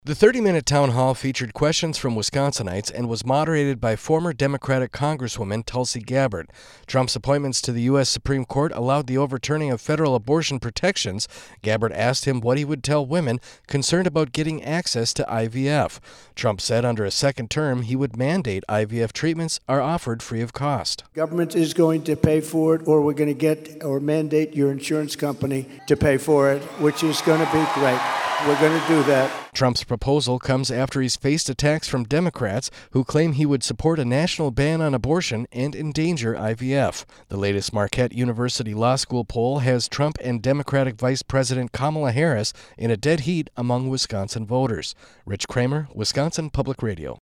The 30-minute town hall featured questions from Wisconsinites and was moderated by former Democratic Congresswoman Tulsi Gabbard. Trump's appointments to the U.S. Supreme Court allowed the overturning of federal abortion protections. Gabbard asked him what he would tell women concerned about getting access to IVF. Trump said under a second term he would mandate IVF treatments are offered free of cost. Government is going to pay for it, or we're going to get or mandate your insurance company to pay for it, which is going to be great. We're going to do that. Trump's proposal comes after he's faced attacks from Democrats who claim he would support a national ban on abortion and endanger IVF. The latest Marquette University Law School poll has Trump and Democratic Vice President Kamala Harris in a dead heat among Wisconsin voters. Rich Kramer, Wisconsin Public Radio.